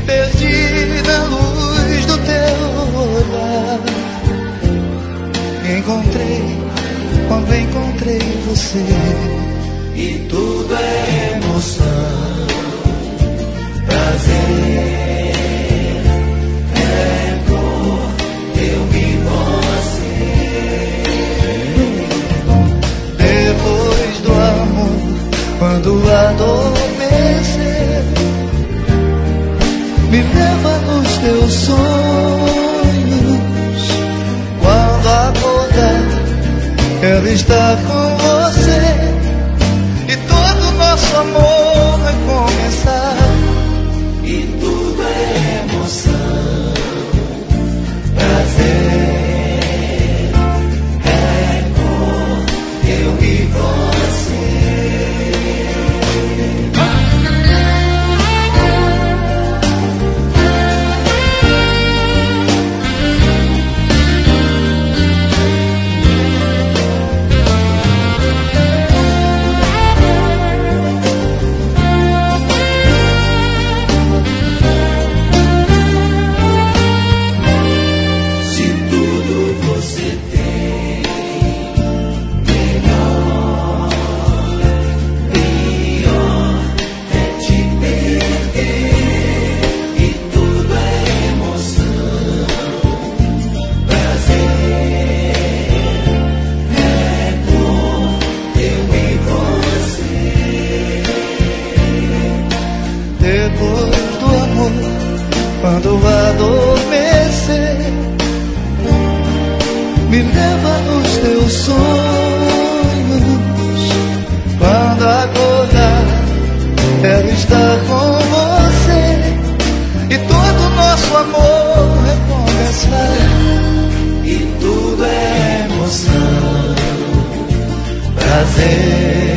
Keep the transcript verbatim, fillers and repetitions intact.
Me perdi na luz do teu olhar. Me encontrei quando encontrei você. E tudo é emoção, prazer. Quando adormecer, me leva nos teus sonhos. Quando acordar, ela está com você. E todo nosso amor vai começar. E tudo é emoção, prazer, é cor, eu e você. Quando adormecer, me leva nos teus sonhos. Quando acordar, ela está com você. E todo nosso amor vai começar. E tudo é emoção, prazer.